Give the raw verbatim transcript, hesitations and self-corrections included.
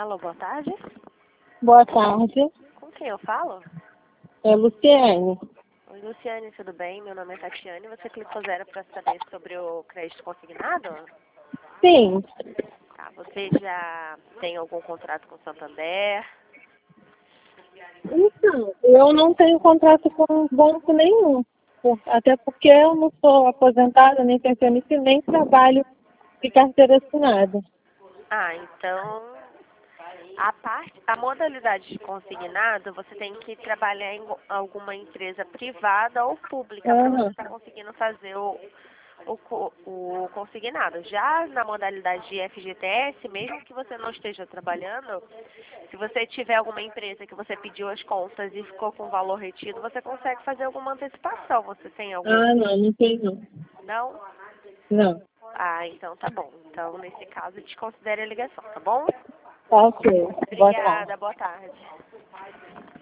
Alô, boa tarde. Boa tarde, Com quem eu falo? é Luciane. Oi, Luciane, tudo bem? Meu nome é Tatiane. Você clicou zero para saber sobre o crédito consignado? Sim, Tá, você já tem algum contrato com o Santander? então, eu não tenho contrato com banco nenhum, por- até porque eu não sou aposentada, nem pensionista, e nem trabalho de carteira assinada. Ah, então a parte, a modalidade de consignado, você tem que trabalhar em alguma empresa privada ou pública para você Aham. estar conseguindo fazer o, o, co- o consignado. Já na modalidade de F G T S, mesmo que você não esteja trabalhando, se você tiver alguma empresa que você pediu as contas e ficou com o valor retido, você consegue fazer alguma antecipação. Você tem algum? Ah, não, não tenho não. Não? Não. Ah, então tá bom. Então, nesse caso, desconsidere a ligação, tá bom? Tá ok. Boa tarde. Obrigada, boa tarde.